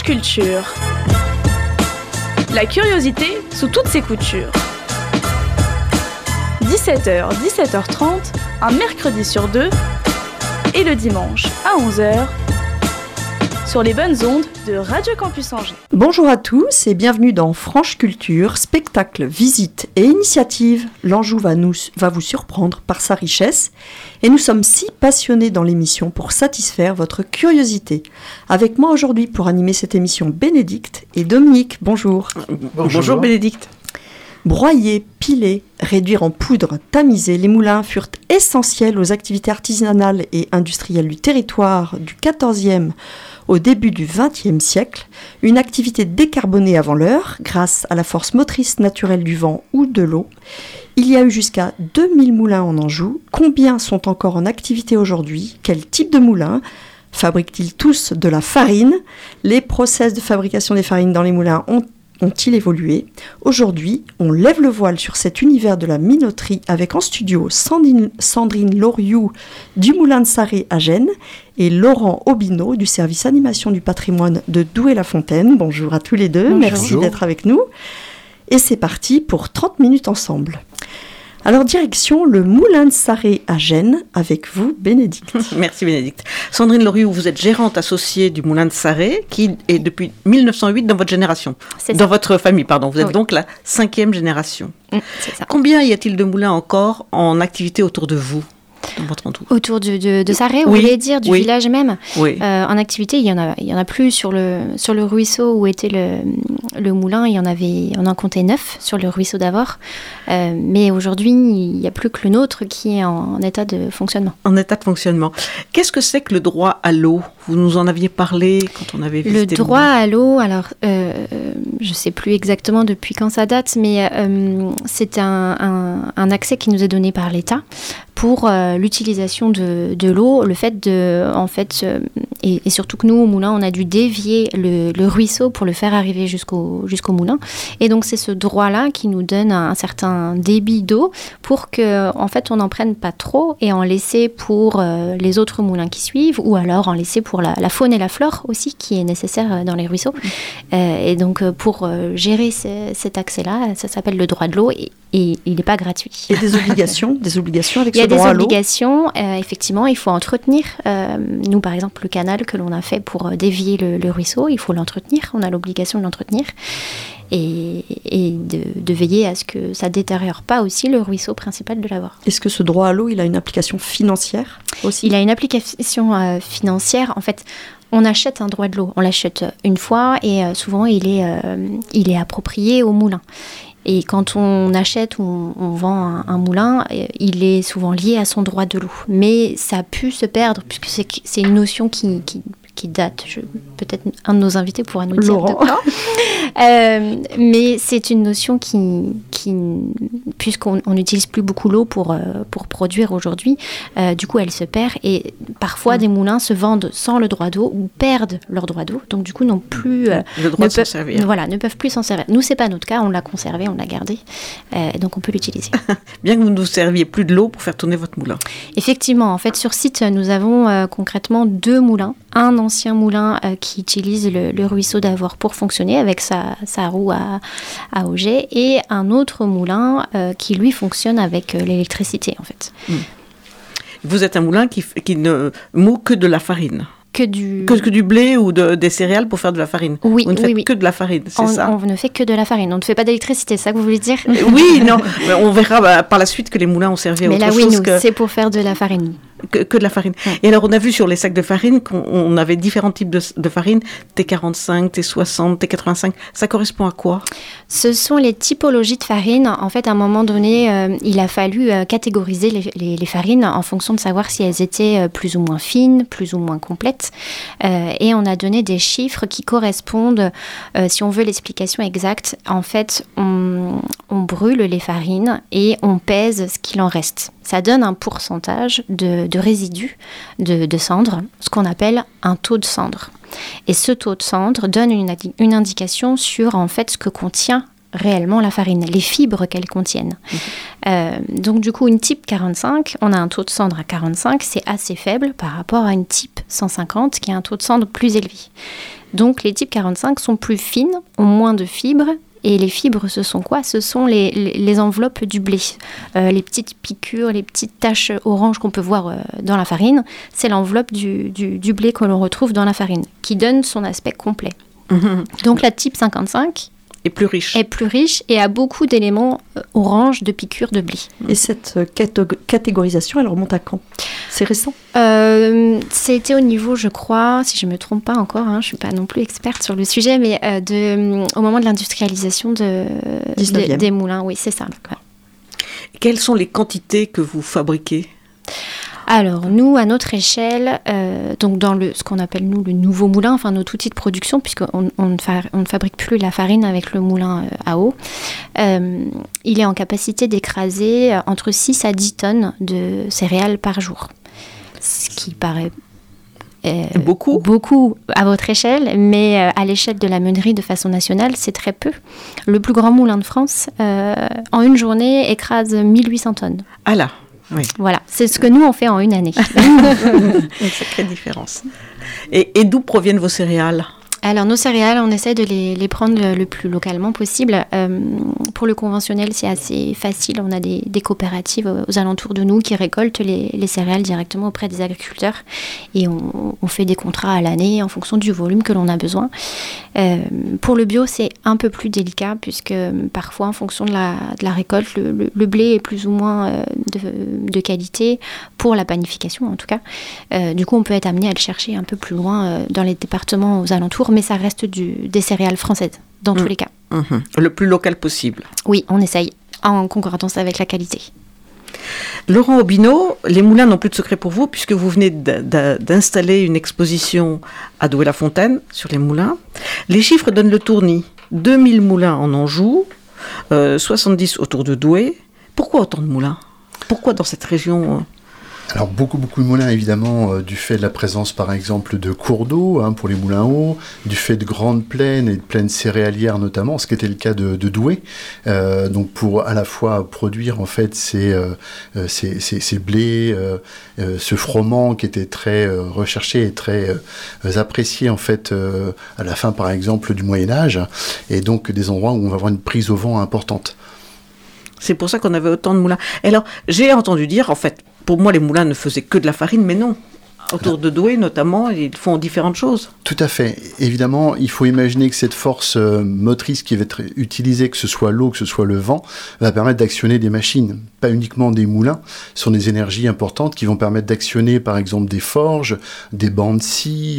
Culture. La curiosité sous toutes ses coutures. 17h, 17h30, un mercredi sur deux, et le dimanche à 11h, sur les bonnes ondes de Radio Campus Angers. Bonjour à tous et bienvenue dans Franche Culture, spectacle, visite et initiative. L'Anjou va vous surprendre par sa richesse et nous sommes si passionnés dans l'émission pour satisfaire votre curiosité. Avec moi aujourd'hui pour animer cette émission, Bénédicte et Dominique. Bonjour. Bonjour Bénédicte. Broyer, piler, réduire en poudre, tamiser, les moulins furent essentiels aux activités artisanales et industrielles du territoire du XIVe au début du XXe siècle, une activité décarbonée avant l'heure grâce à la force motrice naturelle du vent ou de l'eau. Il y a eu jusqu'à 2000 moulins en Anjou. Combien sont encore en activité aujourd'hui ? Quel type de moulins ? Fabriquent-ils tous de la farine ? Les process de fabrication des farines dans les moulins ont-ils évolué ? Aujourd'hui, on lève le voile sur cet univers de la minoterie avec en studio Sandrine Loriou du Moulin de Sarré à Gênes et Laurent Aubineau du service animation du patrimoine de Douai-la-Fontaine. Bonjour à tous les deux, Bonjour. Merci d'être avec nous. Et c'est parti pour 30 minutes ensemble. Alors, direction le Moulin de Sarré à Gênes, avec vous, Bénédicte. Merci Bénédicte. Sandrine Loriou, vous êtes gérante associée du Moulin de Sarré, qui est depuis 1908 dans votre génération. Dans votre famille, pardon. Vous êtes donc la 5e génération. C'est ça. Combien y a-t-il de moulins encore en activité autour de vous ? Autour de Sarré, vous voulez dire, du village même. Oui. En activité, il y en a plus sur le ruisseau où était le moulin. On en comptait 9 sur le ruisseau d'Avor. Mais aujourd'hui, il n'y a plus que le nôtre qui est en état de fonctionnement. En état de fonctionnement. Qu'est-ce que c'est que le droit à l'eau ? Vous nous en aviez parlé quand on avait visité le droit à l'eau, alors je ne sais plus exactement depuis quand ça date, mais c'est un accès qui nous est donné par l'État pour l'utilisation de l'eau, le fait de, en fait, et surtout que nous au moulin, on a dû dévier le ruisseau pour le faire arriver jusqu'au moulin. Et donc c'est ce droit-là qui nous donne un certain débit d'eau pour que, en fait, on n'en prenne pas trop et en laisser pour les autres moulins qui suivent, ou alors en laisser pour la faune et la flore aussi qui est nécessaire dans les ruisseaux. Et donc pour gérer cet accès-là, ça s'appelle le droit de l'eau et il n'est pas gratuit. Et des obligations avec il y ce droit à l'eau. Il y a des obligations, effectivement, il faut entretenir. Nous, par exemple, le canal que l'on a fait pour dévier le ruisseau, il faut l'entretenir, on a l'obligation de l'entretenir et de veiller à ce que ça ne détériore pas aussi le ruisseau principal de l'Avor. Est-ce que ce droit à l'eau, il a une application financière aussi ? Il a une application financière, en fait. On achète un droit de l'eau, on l'achète une fois et souvent il est approprié au moulin. Et quand on achète ou on vend un moulin, il est souvent lié à son droit de l'eau. Mais ça a pu se perdre, puisque c'est une notion qui date. Peut-être un de nos invités pourra nous dire Laurent. de quand. Mais c'est une notion qui puisqu'on n'utilise plus beaucoup l'eau pour produire aujourd'hui, du coup elle se perd et parfois des moulins se vendent sans le droit d'eau ou perdent leur droit d'eau, donc du coup n'ont plus le droit de s'en servir. Voilà, ne peuvent plus s'en servir. Nous c'est pas notre cas, on l'a conservé, on l'a gardé, donc on peut l'utiliser. Bien que vous ne vous serviez plus de l'eau pour faire tourner votre moulin. Effectivement, en fait sur site nous avons concrètement 2 moulins, un ancien moulin qui utilise le ruisseau d'Avor pour fonctionner avec sa roue à auget et un autre moulin qui lui fonctionne avec l'électricité en fait. Vous êtes un moulin qui ne mout que de la farine. Que du blé ou des céréales pour faire de la farine. Oui, vous ne faites que de la farine, c'est ça. On ne fait que de la farine, on ne fait pas d'électricité, c'est ça que vous voulez dire ? Oui, non, on verra par la suite que les moulins ont servi à autre chose. Mais là, c'est pour faire de la farine. Que de la farine. Ouais. Et alors, on a vu sur les sacs de farine qu'on avait différents types de farine, T45, T60, T85. Ça correspond à quoi ? Ce sont les typologies de farine. En fait, à un moment donné, il a fallu catégoriser les farines en fonction de savoir si elles étaient plus ou moins fines, plus ou moins complètes. Et on a donné des chiffres qui correspondent, si on veut l'explication exacte, en fait, on brûle les farines et on pèse ce qu'il en reste. Ça donne un pourcentage de résidus de cendre, ce qu'on appelle un taux de cendre. Et ce taux de cendre donne une indication sur en fait ce que contient réellement la farine, les fibres qu'elles contiennent. Donc du coup, une type 45, on a un taux de cendre à 45, c'est assez faible par rapport à une type 150 qui a un taux de cendre plus élevé. Donc les types 45 sont plus fines, ont moins de fibres. Et les fibres, ce sont quoi ? Ce sont les enveloppes du blé. Les petites piqûres, les petites taches oranges qu'on peut voir dans la farine, c'est l'enveloppe du blé que l'on retrouve dans la farine, qui donne son aspect complet. Donc la type 55 est plus riche et a beaucoup d'éléments orange de piqûres de blé. Et cette catégorisation, elle remonte à quand ? C'est récent ? C'était au niveau, je crois, si je ne me trompe pas encore, je ne suis pas non plus experte sur le sujet, mais au moment de l'industrialisation des moulins. Oui, c'est ça. Ouais. Quelles sont les quantités que vous fabriquez ? Alors, nous, à notre échelle, donc dans ce qu'on appelle, nous, le nouveau moulin, enfin notre outil de production, puisqu'on ne fabrique plus la farine avec le moulin à eau, il est en capacité d'écraser entre 6 à 10 tonnes de céréales par jour. Ce qui paraît beaucoup à votre échelle, mais à l'échelle de la meunerie de façon nationale, c'est très peu. Le plus grand moulin de France, en une journée, écrase 1800 tonnes. Ah là. Oui. Voilà, c'est ce que nous on fait en une année. Une sacrée différence. Et d'où proviennent vos céréales ? Alors nos céréales, on essaie de les prendre le plus localement possible. Pour le conventionnel, c'est assez facile. On a des coopératives aux alentours de nous qui récoltent les céréales directement auprès des agriculteurs. Et on fait des contrats à l'année en fonction du volume que l'on a besoin. Pour le bio, c'est un peu plus délicat puisque parfois, en fonction de la récolte, le blé est plus ou moins de qualité pour la panification en tout cas. Du coup, on peut être amené à le chercher un peu plus loin dans les départements aux alentours, mais ça reste des céréales françaises dans tous les cas. Le plus local possible. Oui, on essaye en concordance avec la qualité. Laurent Aubineau, les moulins n'ont plus de secret pour vous puisque vous venez d'installer une exposition à Douai-la-Fontaine sur les moulins. Les chiffres donnent le tournis. 2000 moulins en Anjou, 70 autour de Douai. Pourquoi autant de moulins ? Pourquoi dans cette région Alors beaucoup de moulins évidemment du fait de la présence par exemple de cours d'eau pour les moulins hauts, du fait de grandes plaines et de plaines céréalières notamment, ce qui était le cas de Douai. Donc pour à la fois produire en fait ces blés, ce froment qui était très recherché et très apprécié en fait à la fin par exemple du Moyen-Âge, et donc des endroits où on va avoir une prise au vent importante. C'est pour ça qu'on avait autant de moulins. Et alors, j'ai entendu dire, en fait, pour moi, les moulins ne faisaient que de la farine, mais non. Autour de Douai, notamment, ils font différentes choses. Tout à fait. Évidemment, il faut imaginer que cette force motrice qui va être utilisée, que ce soit l'eau, que ce soit le vent, va permettre d'actionner des machines, pas uniquement des moulins. Ce sont des énergies importantes qui vont permettre d'actionner, par exemple, des forges, des bancs de scie,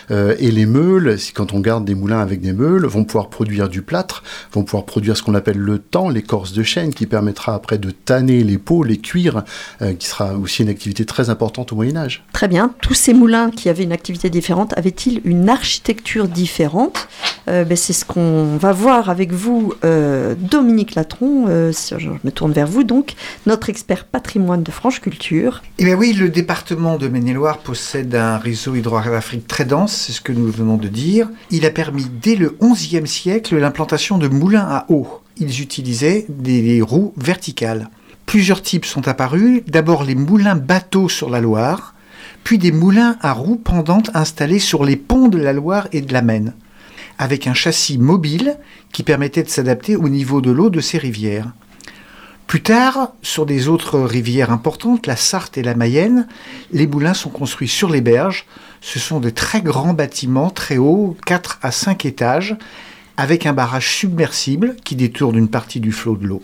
et les meules. Quand on garde des moulins avec des meules, vont pouvoir produire du plâtre, vont pouvoir produire ce qu'on appelle le tan, l'écorce de chêne, qui permettra après de tanner les peaux, les cuirs, qui sera aussi une activité très importante au Moyen-Âge. Très bien. Tous ces moulins qui avaient une activité différente, avaient-ils une architecture différente ? C'est ce qu'on va voir avec vous, Dominique Latron. Je me tourne vers vous, donc, notre expert patrimoine de Franche Culture. Eh bien oui, le département de Maine-et-Loire possède un réseau hydrographique très dense, c'est ce que nous venons de dire. Il a permis, dès le XIe siècle, l'implantation de moulins à eau. Ils utilisaient des roues verticales. Plusieurs types sont apparus. D'abord les moulins bateaux sur la Loire, puis des moulins à roues pendantes installés sur les ponts de la Loire et de la Maine, avec un châssis mobile qui permettait de s'adapter au niveau de l'eau de ces rivières. Plus tard, sur des autres rivières importantes, la Sarthe et la Mayenne, les moulins sont construits sur les berges. Ce sont de très grands bâtiments, très hauts, 4 à 5 étages, avec un barrage submersible qui détourne une partie du flot de l'eau.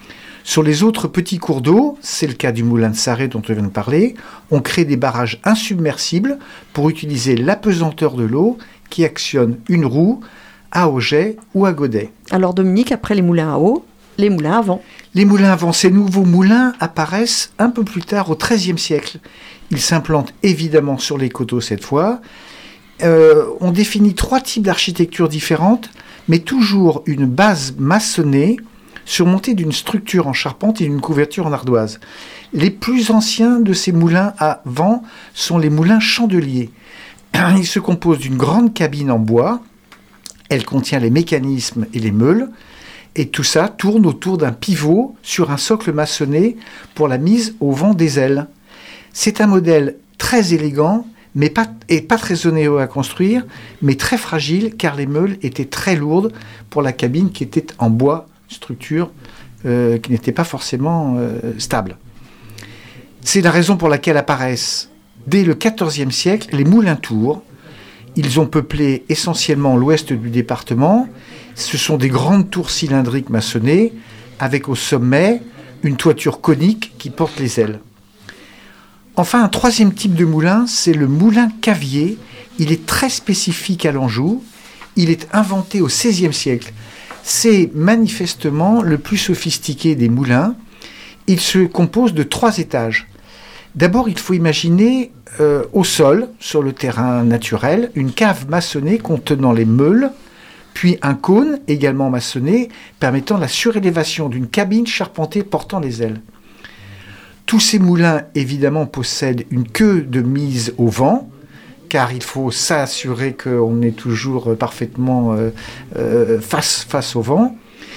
Sur les autres petits cours d'eau, c'est le cas du moulin de Sarré dont on vient de parler, on crée des barrages insubmersibles pour utiliser l'apesanteur de l'eau qui actionne une roue à auget ou à godet. Alors Dominique, après les moulins à eau, les moulins à vent. Les moulins à vent, ces nouveaux moulins apparaissent un peu plus tard au XIIIe siècle. Ils s'implantent évidemment sur les coteaux cette fois. On définit 3 types d'architecture différentes, mais toujours une base maçonnée surmonté d'une structure en charpente et d'une couverture en ardoise. Les plus anciens de ces moulins à vent sont les moulins chandeliers. Ils se composent d'une grande cabine en bois. Elle contient les mécanismes et les meules. Et tout ça tourne autour d'un pivot sur un socle maçonné pour la mise au vent des ailes. C'est un modèle très élégant, mais pas très onéreux à construire, mais très fragile, car les meules étaient très lourdes pour la cabine qui était en bois, structure qui n'était pas forcément stable. C'est la raison pour laquelle apparaissent, dès le XIVe siècle, les moulins tours. Ils ont peuplé essentiellement l'ouest du département. Ce sont des grandes tours cylindriques maçonnées, avec au sommet une toiture conique qui porte les ailes. Enfin, un troisième type de moulin, c'est le moulin cavier. Il est très spécifique à l'Anjou. Il est inventé au XVIe siècle. C'est manifestement le plus sophistiqué des moulins. Il se compose de 3 étages. D'abord, il faut imaginer au sol, sur le terrain naturel, une cave maçonnée contenant les meules, puis un cône également maçonné permettant la surélévation d'une cabine charpentée portant les ailes. Tous ces moulins, évidemment, possèdent une queue de mise au vent, car il faut s'assurer qu'on est toujours parfaitement face au vent.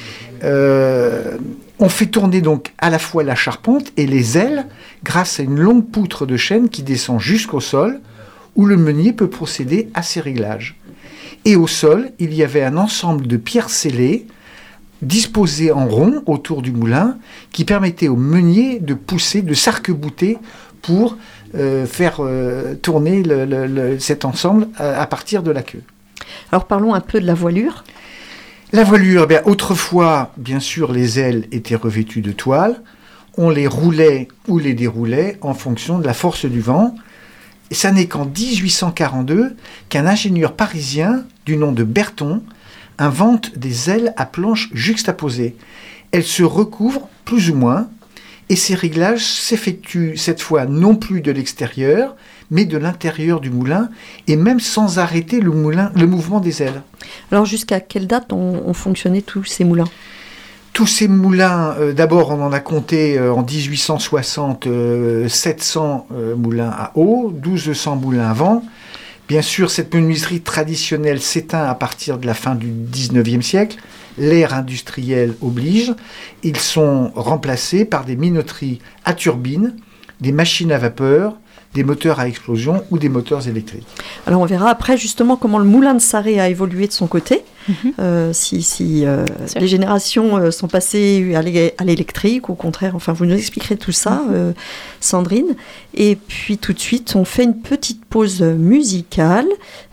On fait tourner donc à la fois la charpente et les ailes grâce à une longue poutre de chêne qui descend jusqu'au sol, où le meunier peut procéder à ses réglages. Et au sol, il y avait un ensemble de pierres scellées disposées en rond autour du moulin qui permettait au meunier de pousser, de s'arc-bouter pour faire tourner cet ensemble à partir de la queue. Alors parlons un peu de la voilure. La voilure, autrefois, bien sûr, les ailes étaient revêtues de toile. On les roulait ou les déroulait en fonction de la force du vent. Et ça n'est qu'en 1842 qu'un ingénieur parisien du nom de Berton invente des ailes à planches juxtaposées. Elles se recouvrent plus ou moins et ces réglages s'effectuent cette fois non plus de l'extérieur, mais de l'intérieur du moulin, et même sans arrêter le mouvement des ailes. Alors jusqu'à quelle date ont fonctionné tous ces moulins ? Tous ces moulins, d'abord on en a compté en 1860 700 moulins à eau, 1200 moulins à vent. Bien sûr, cette menuiserie traditionnelle s'éteint à partir de la fin du 19e siècle. L'ère industrielle oblige. Ils sont remplacés par des minoteries à turbine, des machines à vapeur, des moteurs à explosion ou des moteurs électriques. Alors on verra après justement comment le moulin de Sarré a évolué de son côté, si les générations sont passées à l'électrique, au contraire, enfin vous nous expliquerez tout ça, Sandrine. Et puis tout de suite on fait une petite pause musicale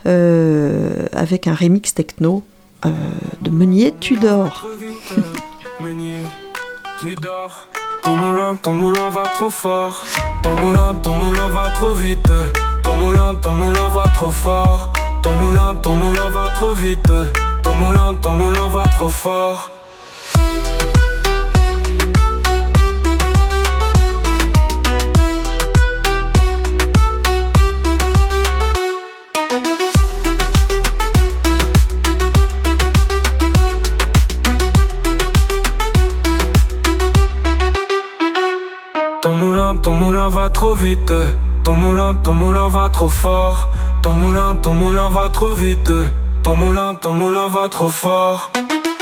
avec un remix techno de Meunier Tudor. Meunier Tudor. Ton moulin va trop fort. Ton moulin va trop vite. Ton moulin va trop fort. Ton moulin va trop vite. Ton moulin va trop fort. Ton moulin va trop vite. Ton moulin va trop fort. Ton moulin va trop vite. Ton moulin va trop fort.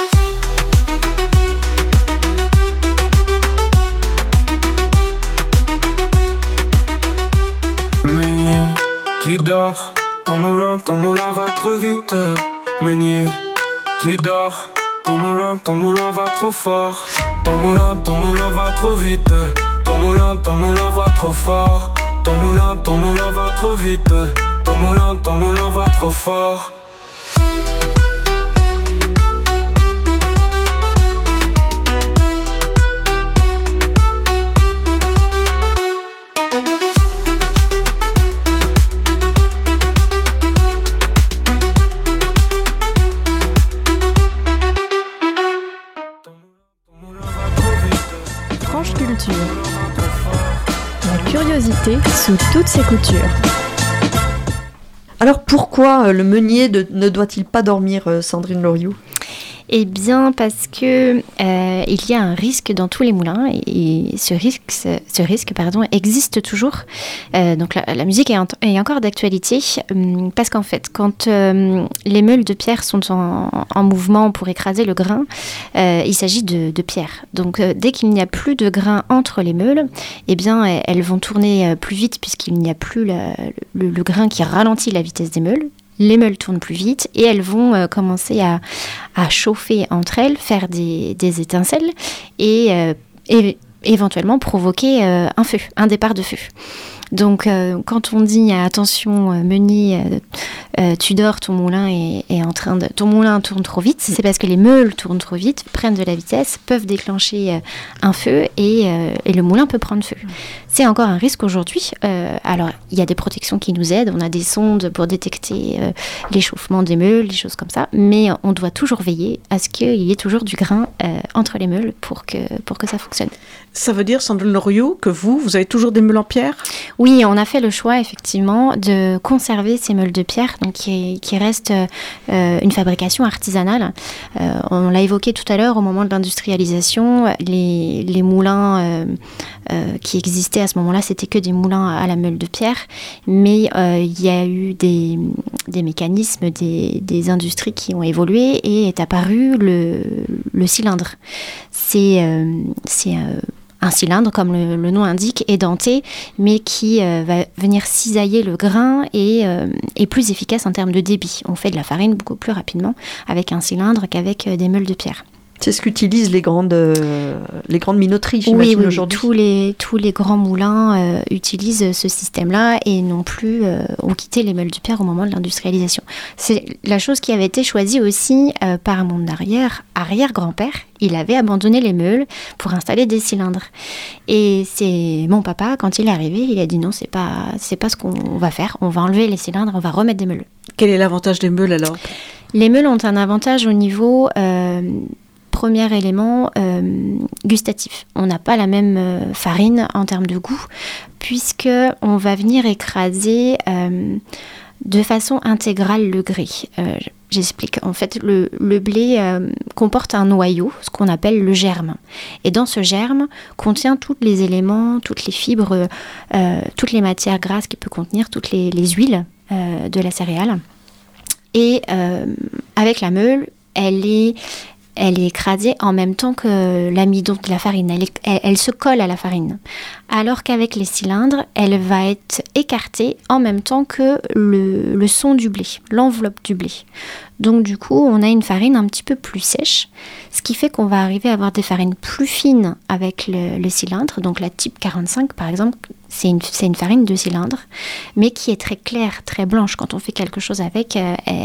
Meunier qui dort. Ton moulin va trop vite. Meunier qui dort. Ton moulin va trop fort. Ton moulin va trop vite. Ton moulin va trop fort. Ton moulin va trop vite. Ton moulin va trop fort. Franche Culture. La curiosité sous toutes ses coutures. Alors pourquoi le meunier ne doit-il pas dormir, Sandrine Loriot ? Eh bien, parce que il y a un risque dans tous les moulins et ce risque existe toujours. Donc la musique est encore d'actualité parce qu'en fait, quand les meules de pierre sont en mouvement pour écraser le grain, il s'agit de pierre. Donc dès qu'il n'y a plus de grain entre les meules, eh bien elles vont tourner plus vite puisqu'il n'y a plus le grain qui ralentit la vitesse des meules. Les meules tournent plus vite et elles vont commencer à chauffer entre elles, faire des étincelles et éventuellement provoquer un départ de feu. Donc, quand on dit attention, meunier, tu dors, ton moulin ton moulin tourne trop vite, c'est parce que les meules tournent trop vite, prennent de la vitesse, peuvent déclencher un feu et le moulin peut prendre feu. C'est encore un risque aujourd'hui. Alors, il y a des protections qui nous aident, on a des sondes pour détecter l'échauffement des meules, des choses comme ça, mais on doit toujours veiller à ce qu'il y ait toujours du grain entre les meules pour que ça fonctionne. Ça veut dire, Sandrine Loriot, que vous avez toujours des meules en pierre ? Oui, on a fait le choix effectivement de conserver ces meules de pierre, donc qui restent une fabrication artisanale. On l'a évoqué tout à l'heure au moment de l'industrialisation, les moulins qui existaient à ce moment-là, c'était que des moulins à la meule de pierre, mais il y a eu des mécanismes, des industries qui ont évolué et est apparu le cylindre. C'est un cylindre, comme le nom indique, édenté, mais qui va venir cisailler le grain et est plus efficace en termes de débit. On fait de la farine beaucoup plus rapidement avec un cylindre qu'avec des meules de pierre. C'est ce qu'utilisent les grandes minoteries, j'imagine, aujourd'hui. Tous les grands moulins utilisent ce système-là et non plus ont quitté les meules de pierre au moment de l'industrialisation. C'est la chose qui avait été choisie aussi par mon arrière-grand-père. Il avait abandonné les meules pour installer des cylindres. Et c'est mon papa, quand il est arrivé, il a dit non, c'est pas ce qu'on va faire. On va enlever les cylindres, on va remettre des meules. Quel est l'avantage des meules alors ? Les meules ont un avantage au niveau... Premier élément gustatif. On n'a pas la même farine en termes de goût, puisqu'on va venir écraser de façon intégrale le grès. J'explique. En fait, le blé comporte un noyau, ce qu'on appelle le germe. Et dans ce germe contient tous les éléments, toutes les fibres, toutes les matières grasses qu'il peut contenir, toutes les huiles de la céréale. Et avec la meule, elle est écrasée en même temps que l'amidon de la farine. Elle se colle à la farine. Alors qu'avec les cylindres, elle va être écartée en même temps que le son du blé, l'enveloppe du blé. Donc du coup, on a une farine un petit peu plus sèche, ce qui fait qu'on va arriver à avoir des farines plus fines avec le cylindre. Donc la type 45, par exemple, c'est une farine de cylindre, mais qui est très claire, très blanche. Quand on fait quelque chose avec,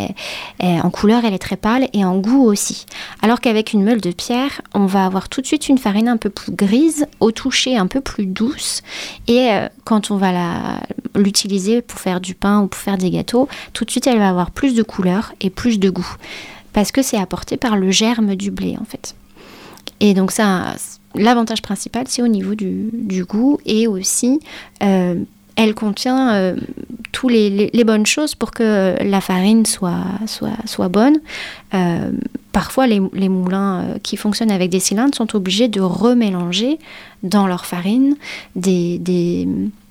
en couleur, elle est très pâle et en goût aussi. Alors qu'avec une meule de pierre, on va avoir tout de suite une farine un peu plus grise, au toucher un peu plus douce. Et quand on va l'utiliser pour faire du pain ou pour faire des gâteaux, tout de suite, elle va avoir plus de couleur et plus de goût. Parce que c'est apporté par le germe du blé, en fait. Et donc ça... L'avantage principal, c'est au niveau du goût et aussi, elle contient tous les bonnes choses pour que la farine soit bonne. Parfois, les moulins qui fonctionnent avec des cylindres sont obligés de remélanger dans leur farine du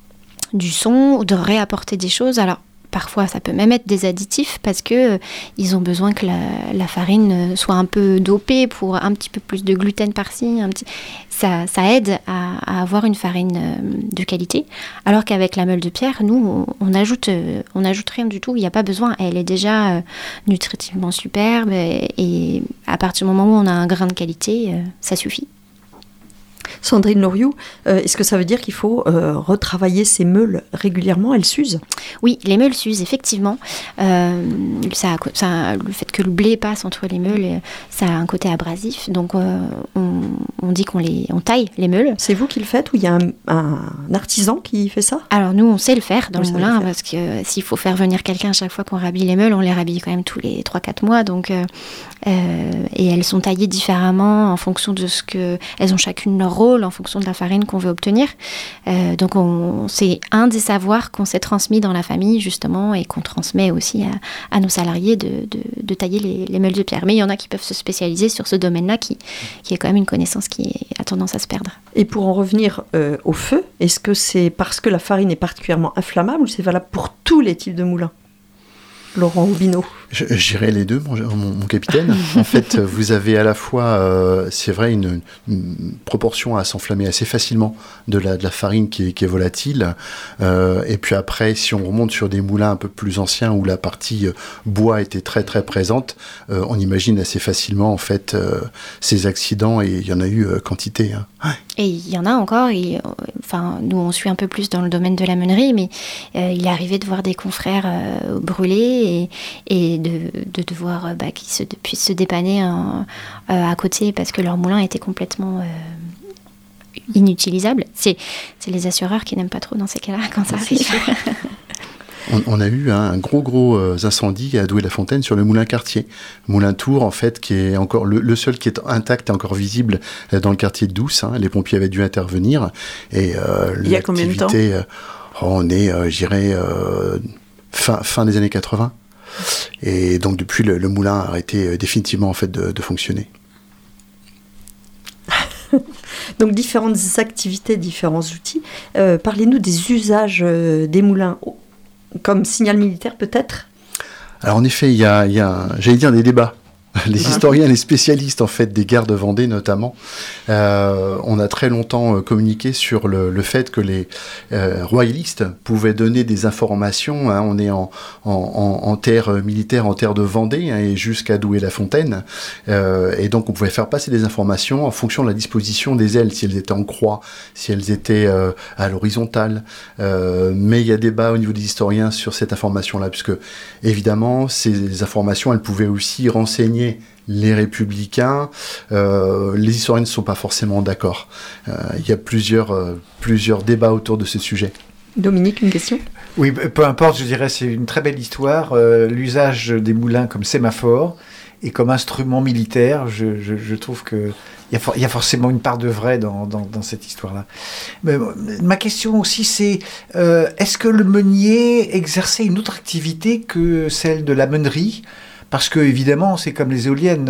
son ou de réapporter des choses. Alors, parfois, ça peut même être des additifs parce que ils ont besoin que la farine soit un peu dopée pour un petit peu plus de gluten par-ci. Ça aide à avoir une farine de qualité. Alors qu'avec la meule de pierre, nous, on ajoute rien du tout. Il n'y a pas besoin. Elle est déjà nutritivement superbe et à partir du moment où on a un grain de qualité, ça suffit. Sandrine Loriot, est-ce que ça veut dire qu'il faut retravailler ces meules régulièrement ? Elles s'usent ? Oui, les meules s'usent, effectivement. Le fait que le blé passe entre les meules, ça a un côté abrasif. Donc, on dit on taille les meules. C'est vous qui le faites ou il y a un artisan qui fait ça ? Alors, nous, on sait le faire dans le moulin, parce que s'il faut faire venir quelqu'un à chaque fois qu'on rhabille les meules, on les rhabille quand même tous les 3-4 mois. Donc, et elles sont taillées différemment en fonction de ce que... Elles ont chacune leur rôle rôle en fonction de la farine qu'on veut obtenir. Donc c'est un des savoirs qu'on s'est transmis dans la famille justement et qu'on transmet aussi à nos salariés de tailler les meules de pierre. Mais il y en a qui peuvent se spécialiser sur ce domaine-là qui est quand même une connaissance qui a tendance à se perdre. Et pour en revenir au feu, est-ce que c'est parce que la farine est particulièrement inflammable ou c'est valable pour tous les types de moulins ? Laurent Aubineau. Je dirais les deux, mon capitaine. En fait, vous avez à la fois, c'est vrai, une proportion à s'enflammer assez facilement de la farine qui est volatile. Et puis après, si on remonte sur des moulins un peu plus anciens où la partie bois était très très présente, on imagine assez facilement en fait ces accidents et il y en a eu quantité. Hein. Ouais. Et il y en a encore. Nous, on suit un peu plus dans le domaine de la meunerie, mais il est arrivé de voir des confrères brûlés et de devoir qu'ils puissent se dépanner à côté parce que leur moulin était complètement inutilisable. C'est les assureurs qui n'aiment pas trop dans ces cas-là quand ça arrive. On a eu un gros incendie à Douai-la-Fontaine sur le moulin Cartier. Moulin Tour, en fait, qui est encore le seul qui est intact et encore visible dans le quartier de Douce. Hein. Les pompiers avaient dû intervenir. Et il y a combien de temps ? On est, je dirais, fin des années 80. Et donc, depuis, le moulin a arrêté définitivement en fait, de fonctionner. Donc, différentes activités, différents outils. Parlez-nous des usages des moulins, comme signal militaire peut-être ? Alors, en effet, il y a j'allais dire, des débats. Les historiens, les spécialistes en fait des guerres de Vendée notamment, on a très longtemps communiqué sur le fait que les royalistes pouvaient donner des informations. Hein, on est en terre militaire, en terre de Vendée hein, et jusqu'à Douai-la-Fontaine, et donc on pouvait faire passer des informations en fonction de la disposition des ailes, si elles étaient en croix, si elles étaient à l'horizontale. Mais il y a débat au niveau des historiens sur cette information-là, puisque évidemment ces informations, elles pouvaient aussi renseigner les républicains. Les historiens ne sont pas forcément d'accord. Il y a plusieurs débats autour de ce sujet. Dominique, une question ? Oui, peu importe, je dirais c'est une très belle histoire. L'usage des moulins comme sémaphore et comme instrument militaire, je trouve qu'il y a forcément une part de vrai dans cette histoire-là. Mais, ma question aussi, c'est est-ce que le meunier exerçait une autre activité que celle de la meunerie ? Parce que, évidemment, c'est comme les éoliennes,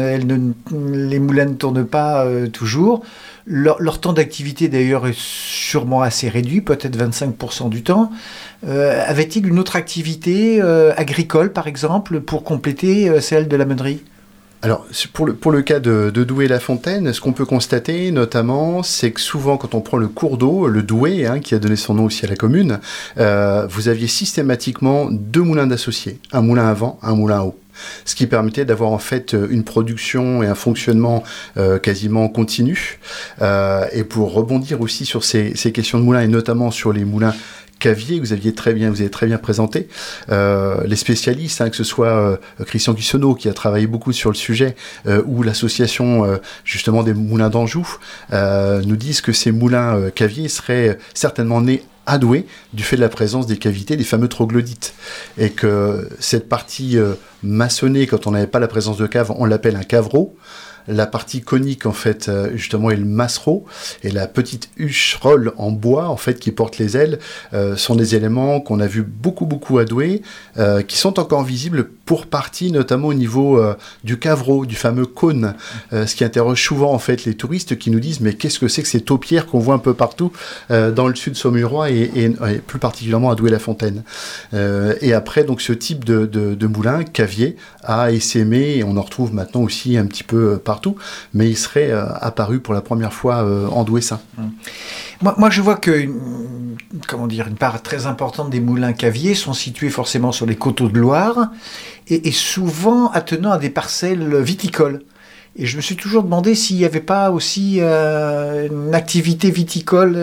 les moulins ne tournent pas toujours. Leur temps d'activité, d'ailleurs, est sûrement assez réduit, peut-être 25% du temps. Avait-il une autre activité agricole, par exemple, pour compléter celle de la meunerie ? Alors, pour le cas de Douai-la-Fontaine, ce qu'on peut constater, notamment, c'est que souvent, quand on prend le cours d'eau, le Douai, hein, qui a donné son nom aussi à la commune, vous aviez systématiquement deux moulins d'associés, un moulin à vent, un moulin à eau. Ce qui permettait d'avoir en fait une production et un fonctionnement quasiment continu. Et pour rebondir aussi sur ces questions de moulins, et notamment sur les moulins Cavier, que vous avez très bien présenté, les spécialistes, hein, que ce soit Christian Guissonneau qui a travaillé beaucoup sur le sujet, ou l'association justement des moulins d'Anjou, nous disent que ces moulins Cavier seraient certainement nés à Douai, du fait de la présence des cavités, des fameux troglodytes. Et que cette partie maçonnée, quand on n'avait pas la présence de cave, on l'appelle un cavereau. La partie conique, en fait, justement, est le massereau. Et la petite hucherolle en bois, en fait, qui porte les ailes, sont des éléments qu'on a vu beaucoup à Douai, qui sont encore visibles pour partie, notamment au niveau du cavereau, du fameux cône. Ce qui interroge souvent, en fait, les touristes qui nous disent « Mais qu'est-ce que c'est que ces taupières qu'on voit un peu partout dans le sud saumurois et plus particulièrement à Douai-la-Fontaine ?» Et après, donc, ce type de moulin, cavier, a essaimé, et on en retrouve maintenant aussi un petit peu partout, mais il serait apparu pour la première fois en Douai-Saint. Moi, je vois que une part très importante des moulins caviers sont situés forcément sur les coteaux de Loire et souvent attenant à des parcelles viticoles. Et je me suis toujours demandé s'il n'y avait pas aussi une activité viticole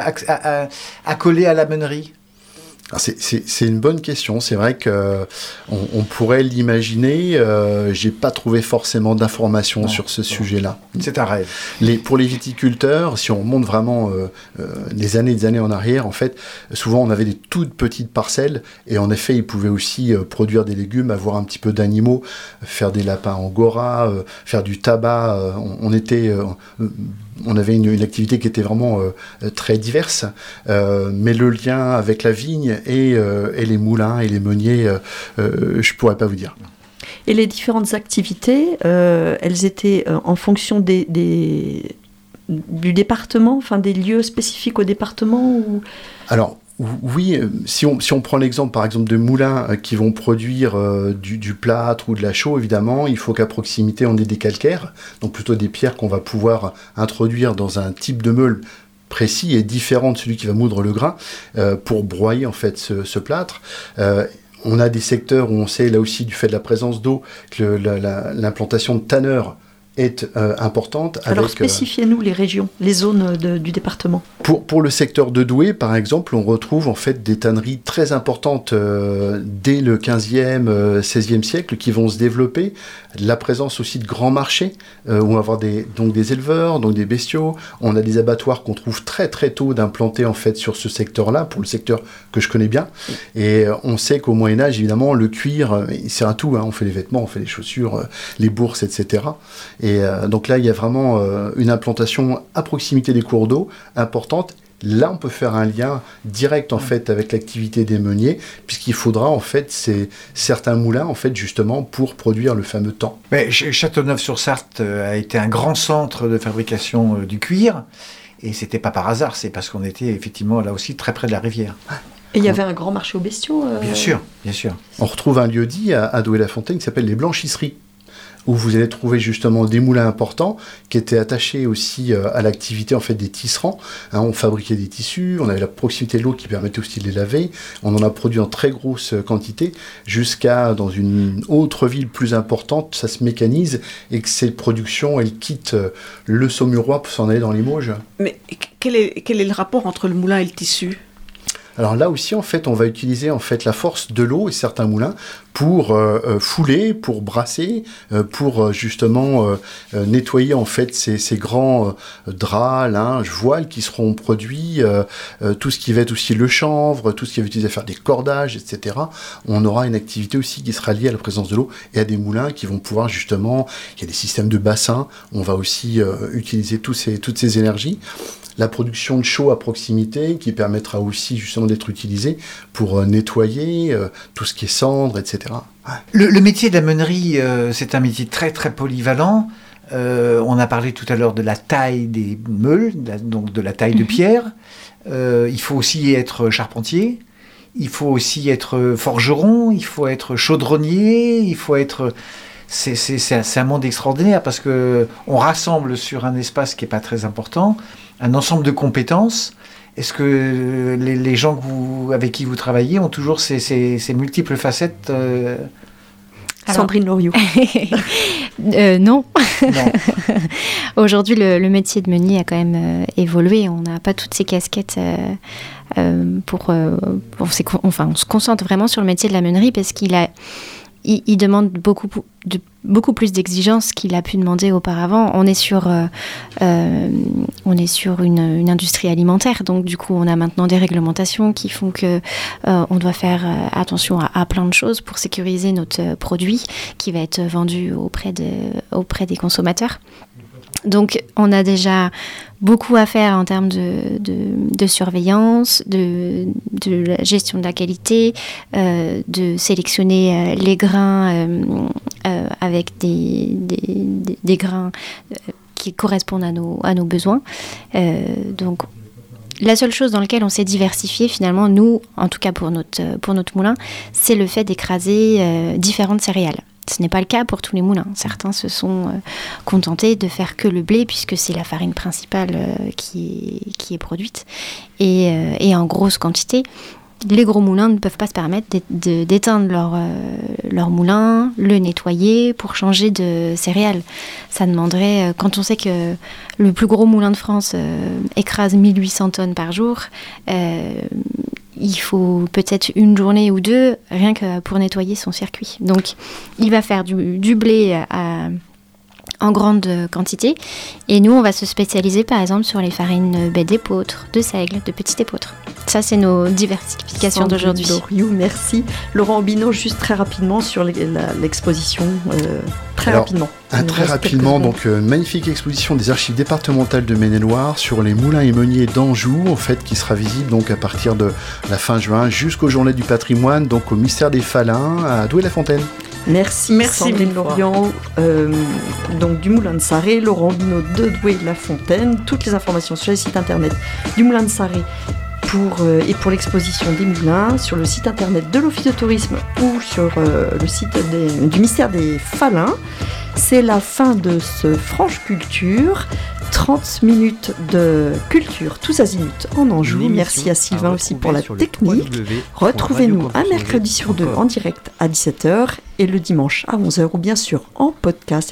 accolée à la meunerie. C'est une bonne question. C'est vrai qu'on pourrait l'imaginer. J'ai pas trouvé forcément d'informations sur ce sujet-là. C'est un rêve. Pour les viticulteurs, si on remonte vraiment des années en arrière, en fait, souvent on avait des toutes petites parcelles et en effet, ils pouvaient aussi produire des légumes, avoir un petit peu d'animaux, faire des lapins angora, faire du tabac. On était on avait une activité qui était vraiment très diverse, mais le lien avec la vigne et les moulins et les meuniers, je pourrais pas vous dire. Et les différentes activités, elles étaient en fonction du département, enfin des lieux spécifiques au département ou... Alors, oui, si on prend l'exemple par exemple de moulins qui vont produire du plâtre ou de la chaux, évidemment, il faut qu'à proximité on ait des calcaires, donc plutôt des pierres qu'on va pouvoir introduire dans un type de meule précis et différent de celui qui va moudre le grain pour broyer en fait ce plâtre. On a des secteurs où on sait là aussi du fait de la présence d'eau que l'implantation de tanneurs est importante. Alors spécifiez-nous les régions, les zones du département. Pour le secteur de Douai, par exemple, on retrouve en fait des tanneries très importantes dès le 15e, 16e siècle qui vont se développer. La présence aussi de grands marchés où on va avoir donc des éleveurs, donc des bestiaux. On a des abattoirs qu'on trouve très très tôt d'implanter en fait sur ce secteur-là, pour le secteur que je connais bien. Et on sait qu'au Moyen-Âge, évidemment, le cuir, c'est un tout. Hein. On fait les vêtements, on fait les chaussures, les bourses, etc. Et donc là, il y a vraiment une implantation à proximité des cours d'eau importante. Là, on peut faire un lien direct en fait avec l'activité des meuniers, puisqu'il faudra en fait certains moulins en fait justement pour produire le fameux tan. Mais Châteauneuf-sur-Sarthe a été un grand centre de fabrication du cuir, et c'était pas par hasard, c'est parce qu'on était effectivement là aussi très près de la rivière. Et il y avait un grand marché aux bestiaux. Bien sûr, bien sûr. On retrouve un lieu-dit à Douai-la-Fontaine qui s'appelle les Blanchisseries, où vous allez trouver justement des moulins importants qui étaient attachés aussi à l'activité en fait des tisserands. Hein, on fabriquait des tissus, on avait la proximité de l'eau qui permettait aussi de les laver. On en a produit en très grosse quantité jusqu'à dans une autre ville plus importante, ça se mécanise et que cette production elle quitte le Saumurois pour s'en aller dans Limoges. Mais quel est le rapport entre le moulin et le tissu ? Alors là aussi, en fait, on va utiliser en fait la force de l'eau et certains moulins pour fouler, pour brasser, pour justement nettoyer en fait ces grands draps, linges, voiles qui seront produits, tout ce qui va être aussi le chanvre, tout ce qui va être utilisé à faire des cordages, etc. On aura une activité aussi qui sera liée à la présence de l'eau et à des moulins qui vont pouvoir justement, il y a des systèmes de bassins, on va aussi utiliser toutes ces énergies. La production de chaux à proximité qui permettra aussi justement d'être utilisée pour nettoyer tout ce qui est cendres, etc. Ouais. Le métier de la meunerie, c'est un métier très très polyvalent. On a parlé tout à l'heure de la taille des meules, donc de la taille de pierre. Il faut aussi être charpentier, il faut aussi être forgeron, il faut être chaudronnier, il faut être... C'est un monde extraordinaire parce qu'on rassemble sur un espace qui n'est pas très important un ensemble de compétences. Est-ce que les gens avec qui vous travaillez ont toujours ces multiples facettes Sandrine Loriot. Non. Aujourd'hui, le métier de meunier a quand même évolué. On n'a pas toutes ces casquettes on se concentre vraiment sur le métier de la meunerie parce il demande beaucoup plus d'exigences qu'il a pu demander auparavant. On est sur une industrie alimentaire, donc du coup on a maintenant des réglementations qui font que on doit faire attention à plein de choses pour sécuriser notre produit qui va être vendu auprès des consommateurs. Donc on a déjà beaucoup à faire en termes de surveillance, de la gestion de la qualité, de sélectionner les grains avec des grains qui correspondent à nos besoins. Donc la seule chose dans laquelle on s'est diversifié finalement, nous, en tout cas pour notre moulin, c'est le fait d'écraser différentes céréales. Ce n'est pas le cas pour tous les moulins. Certains se sont contentés de faire que le blé puisque c'est la farine principale qui est produite et en grosse quantité. Les gros moulins ne peuvent pas se permettre d'éteindre leur moulin, le nettoyer pour changer de céréales. Ça demanderait, quand on sait que le plus gros moulin de France écrase 1800 tonnes par jour, il faut peut-être une journée ou deux rien que pour nettoyer son circuit. Donc il va faire du blé en grande quantité. Et nous, on va se spécialiser par exemple sur les farines baies d'épeautre, de seigle, de petite épeautre. Ça, c'est nos diversifications d'aujourd'hui. Doriou, merci. Laurent Obino, juste très rapidement sur l'exposition. Très rapidement, donc magnifique exposition des archives départementales de Maine-et-Loire sur les moulins et meuniers d'Anjou, en fait, qui sera visible donc à partir de la fin juin jusqu'aux Journées du patrimoine, donc au Mystère des Falins à Douai-la-Fontaine. Merci Sandrine Lorian, donc du Moulin de Sarré, Laurent Obino de Douai-la-Fontaine. Toutes les informations sur le site internet du Moulin de Sarré et pour l'exposition des moulins sur le site internet de l'Office de tourisme ou sur le site du Mystère des Falins. C'est la fin de ce Franche Culture. 30 minutes de culture tous azimuts en Anjou. Merci à Sylvain aussi pour la technique. Retrouvez-nous un mercredi sur 2 en direct à 17h et le dimanche à 11h ou bien sûr en podcast.